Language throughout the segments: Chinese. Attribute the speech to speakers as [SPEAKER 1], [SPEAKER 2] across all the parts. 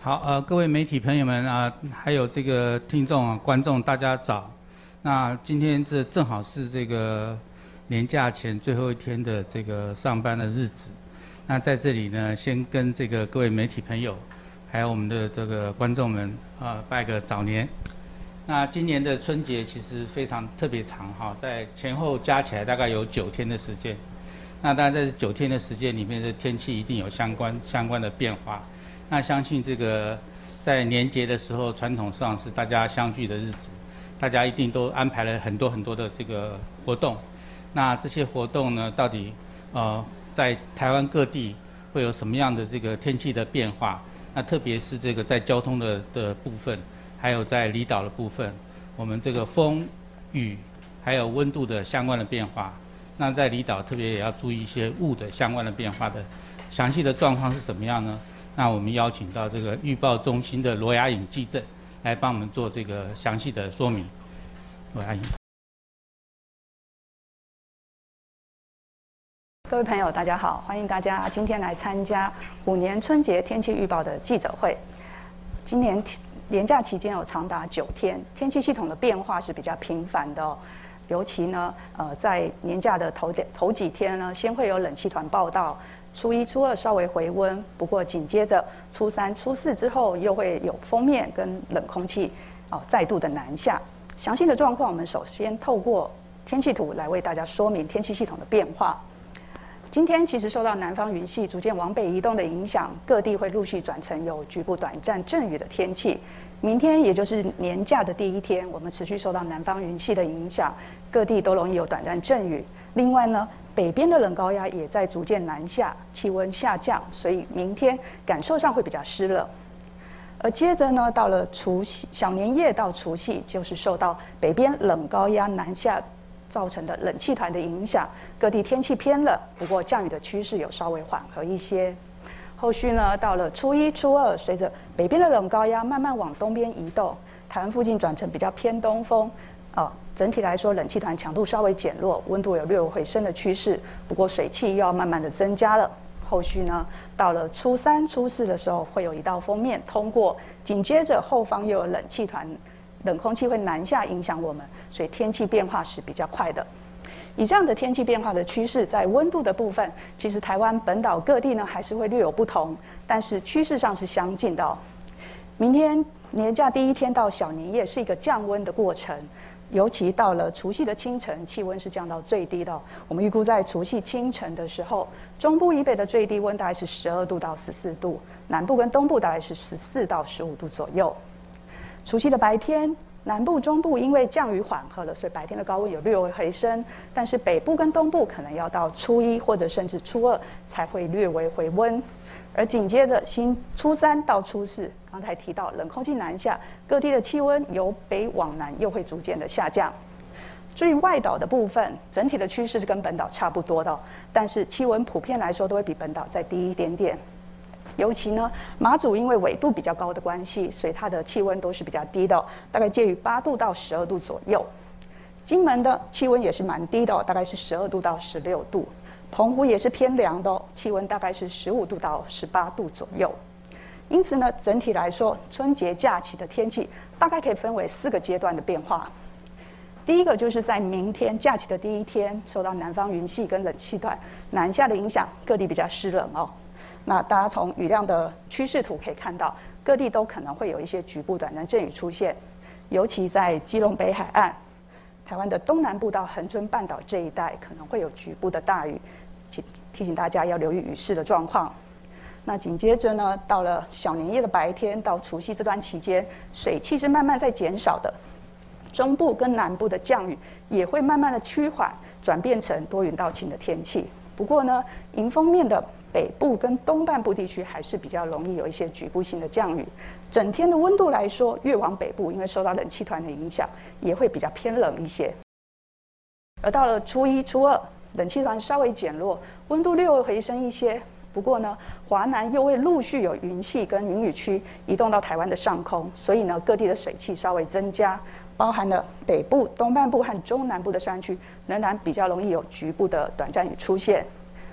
[SPEAKER 1] 好，各位媒体朋友们啊，还有这个听众啊、观众，大家早。那今天这正好是这个年假前最后一天的这个上班的日子。那在这里呢，先跟这个各位媒体朋友，还有我们的这个观众们拜个早年。那今年的春节其实非常特别长哈，在前后加起来大概有9天的时间。那当然在9天的时间里面，的天气一定有相关的变化。那相信这个在年节的时候，传统上是大家相聚的日子，大家一定都安排了很多的这个活动。那这些活动呢，到底在台湾各地会有什么样的这个天气的变化？那特别是这个在交通的部分，还有在离岛的部分，我们这个风、雨还有温度的相关的变化。那在离岛特别也要注意一些雾的相关的变化的详细的状况是什么样呢？那我们邀请到这个预报中心的罗雅颖记者来帮我们做这个详细的说明。罗雅颖，
[SPEAKER 2] 各位朋友，大家好，欢迎大家今天来参加虎年春节天气预报的记者会。今年连假期间有长达9天，天气系统的变化是比较频繁的哦。尤其呢，在年假的头几天呢，先会有冷气团报道，初一、初二稍微回温，不过紧接着初三、初四之后又会有锋面跟冷空气再度的南下。详细的状况，我们首先透过天气图来为大家说明天气系统的变化。今天其实受到南方云系逐渐往北移动的影响，各地会陆续转成有局部短暂阵雨的天气。明天也就是年假的第一天，我们持续受到南方云系的影响，各地都容易有短暂阵雨。另外呢，北边的冷高压也在逐渐南下，气温下降，所以明天感受上会比较湿冷。而接着呢，到了除夕小年夜到除夕，就是受到北边冷高压南下造成的冷气团的影响，各地天气偏冷，不过降雨的趋势有稍微缓和一些。后续呢，到了初一、初二，随着北边的冷高压慢慢往东边移动，台湾附近转成比较偏东风，整体来说冷气团强度稍微减弱，温度有略微回升的趋势，不过水汽又要慢慢的增加了。后续呢，到了初三、初四的时候，会有一道锋面通过，紧接着后方又有冷气团。冷空气会南下影响我们，所以天气变化是比较快的。以这样的天气变化的趋势，在温度的部分，其实台湾本岛各地呢还是会略有不同，但是趋势上是相近的哦。明天年假第一天到小年夜是一个降温的过程，尤其到了除夕的清晨，气温是降到最低的哦。我们预估在除夕清晨的时候，中部以北的最低温大概是12度到14度，南部跟东部大概是14到15度左右。除夕的白天，南部、中部因为降雨缓和了，所以白天的高温有略微回升，但是北部跟东部可能要到初一或者甚至初二才会略微回温。而紧接着初三到初四，刚才提到冷空气南下，各地的气温由北往南又会逐渐的下降。至于外岛的部分，整体的趋势是跟本岛差不多的，但是气温普遍来说都会比本岛再低一点点。尤其呢，马祖因为纬度比较高的关系，所以它的气温都是比较低的，大概介于8度到12度左右。金门的气温也是蛮低的，大概是12度到16度。澎湖也是偏凉的，气温大概是15度到18度左右。因此呢，整体来说，春节假期的天气大概可以分为4个阶段的变化。第一个就是在明天假期的第一天，受到南方云系跟冷气团南下的影响，各地比较湿冷哦。那大家从雨量的趋势图可以看到，各地都可能会有一些局部短暂阵雨出现，尤其在基隆北海岸、台湾的东南部到恒春半岛这一带，可能会有局部的大雨，提醒大家要留意雨势的状况。那紧接着呢，到了小年夜的白天到除夕这段期间，水汽是慢慢在减少的，中部跟南部的降雨也会慢慢的趋缓，转变成多云到晴的天气。不过呢，迎风面的北部跟东半部地区还是比较容易有一些局部性的降雨。整天的温度来说，越往北部，因为受到冷气团的影响，也会比较偏冷一些。而到了初一、初二，冷气团稍微减弱，温度略微回升一些。不过呢，华南又会陆续有云系跟云雨区移动到台湾的上空，所以呢，各地的水汽稍微增加，包含了北部、东半部和中南部的山区，仍然比较容易有局部的短暂雨出现。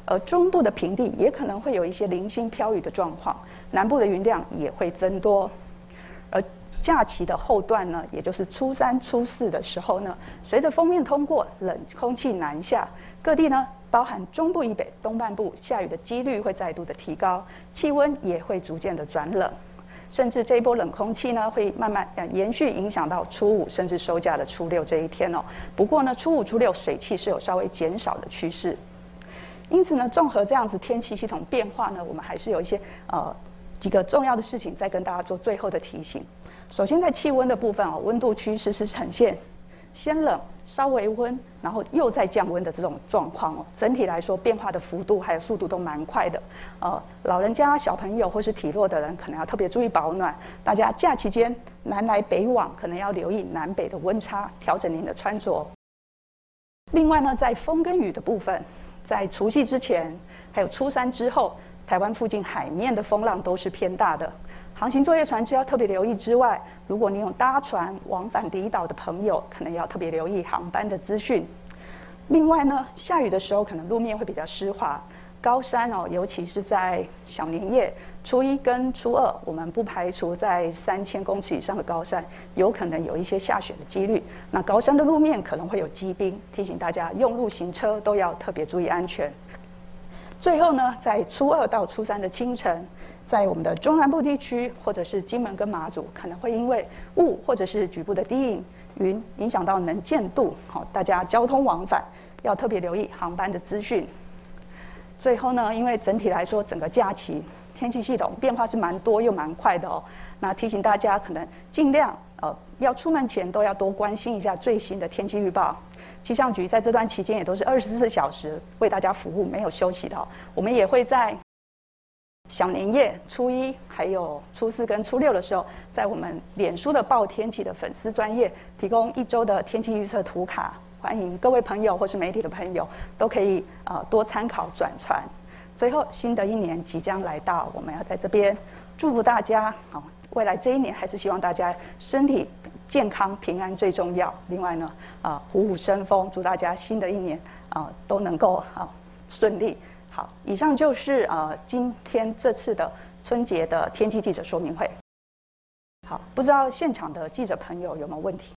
[SPEAKER 2] 而中部的平地也可能会有一些零星飘雨的状况，南部的云量也会增多。而假期的后段呢，也就是初3、初4的时候呢，随着锋面通过，冷空气南下，各地呢，包含中部以北、东半部下雨的几率会再度的提高，气温也会逐渐的转冷，甚至这一波冷空气呢，会慢慢延续影响到初5，甚至收假的初6这一天哦。不过呢，初5、初6水汽是有稍微减少的趋势。因此呢，综合这样子天气系统变化呢，我们还是有一些几个重要的事情再跟大家做最后的提醒。首先在气温的部分哦，温度趋势是呈现先冷稍微温，然后又再降温的这种状况哦。整体来说，变化的幅度还有速度都蛮快的。老人家、小朋友或是体弱的人，可能要特别注意保暖。大家假期间南来北往，可能要留意南北的温差，调整您的穿着。另外呢，在风跟雨的部分，在除夕之前，还有初3之后，台湾附近海面的风浪都是偏大的。航行作业船只要特别留意之外，如果你有搭船往返离岛的朋友，可能要特别留意航班的资讯。另外呢，下雨的时候可能路面会比较湿滑，高山哦，尤其是在小年夜、初1跟初2，我们不排除在3000公尺以上的高山，有可能有一些下雪的几率。那高山的路面可能会有积冰，提醒大家用路行车都要特别注意安全。最后呢，在初2到初3的清晨，在我们的中南部地区或者是金门跟马祖，可能会因为雾或者是局部的低云影响到能见度，大家交通往返要特别留意航班的资讯。最后呢，因为整体来说，整个假期天气系统变化是蛮多又蛮快的哦。那提醒大家，可能尽量要出门前都要多关心一下最新的天气预报。气象局在这段期间也都是24小时为大家服务，没有休息的哦。我们也会在小年夜、初1还有初4跟初6的时候，在我们脸书的报天气的粉丝专页提供1周的天气预测图卡，欢迎各位朋友或是媒体的朋友都可以多参考转传。最后，新的一年即将来到，我们要在这边祝福大家未来这一年还是希望大家身体健康平安最重要。另外呢，虎虎生风，祝大家新的一年都能够顺利。好，以上就是今天这次的春节的天气记者说明会。好，不知道现场的记者朋友有没有问题？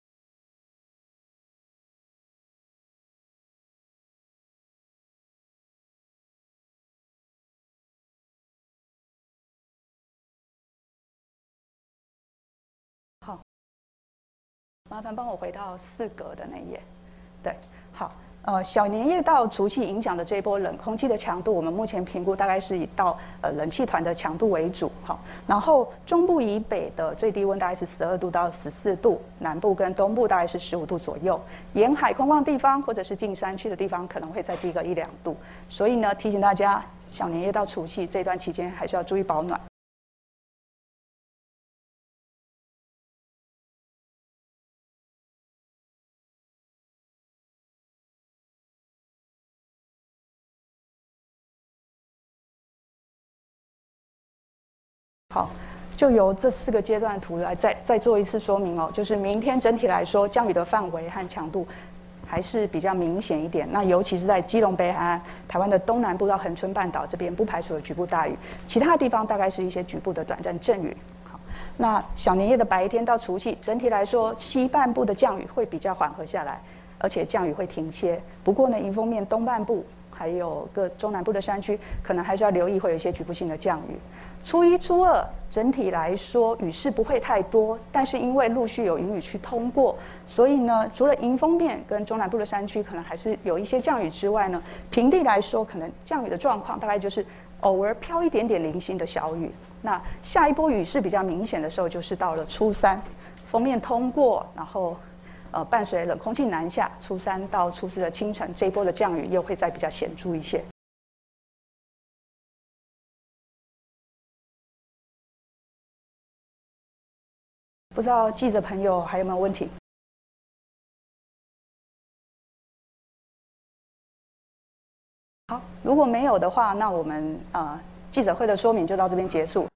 [SPEAKER 2] 好，麻烦帮我回到4格的那一页。对，好。小年夜到除夕影响的这一波冷空气的强度，我们目前评估大概是以到冷气团的强度为主，好，然后中部以北的最低温大概是12度到14度，南部跟东部大概是15度左右，沿海空旷地方或者是近山区的地方可能会再低个1、2度，所以呢，提醒大家小年夜到除夕这段期间还是要注意保暖。好，就由这4个阶段图来再做一次说明哦。就是明天整体来说，降雨的范围和强度还是比较明显一点。那尤其是在基隆北海岸、台湾的东南部到恒春半岛这边，不排除有局部大雨；其他地方大概是一些局部的短暂阵雨。好，那小年夜的白天到除夕，整体来说，西半部的降雨会比较缓和下来，而且降雨会停歇。不过呢，迎风面东半部还有各中南部的山区，可能还是要留意会有一些局部性的降雨。初1、初2整体来说雨势不会太多，但是因为陆续有云雨区通过，所以呢，除了迎风面跟中南部的山区可能还是有一些降雨之外呢，平地来说可能降雨的状况大概就是偶尔飘一点点零星的小雨。那下一波雨势比较明显的时候，就是到了初3，锋面通过，然后伴随冷空气南下，初3到初4的清晨，这一波的降雨又会再比较显著一些。不知道记者朋友还有没有问题？好，如果没有的话，那我们记者会的说明就到这边结束。